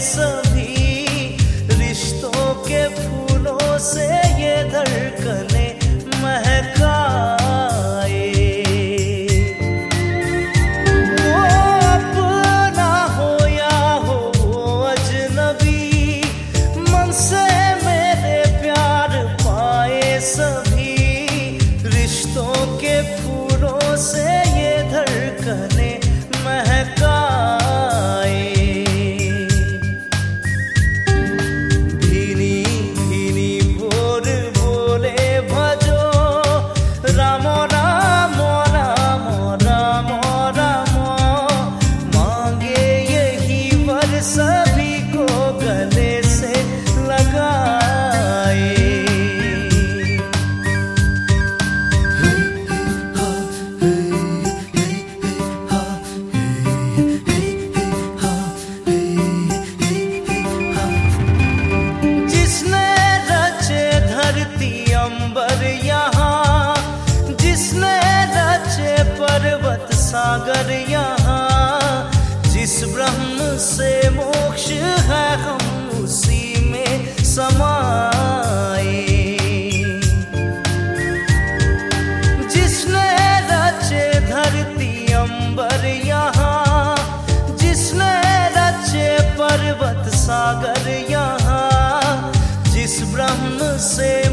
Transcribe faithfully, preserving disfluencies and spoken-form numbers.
सभी रिश्तों के फूलों से ये धड़कने महकाए। वो अपना हो या हो वो अजनबी, मन से मेरे प्यार पाए सभी रिश्तों के फूलों से ये धड़कने महकाए। भीनी भीनी बोल बोले भजो रामो रामो रामो रामो रामो, मांगे यही वर सभी को गले से लगाए। जिसने रचे धरती अंबर यहाँ, जिसने रचे पर्वत सागर यहाँ, जिस ब्रह्म से मोक्ष है हम उसी में समाए। जिसने रचे धरती अंबर यहाँ, जिसने रचे पर्वत सागर यहाँ, जिस ब्रह्म से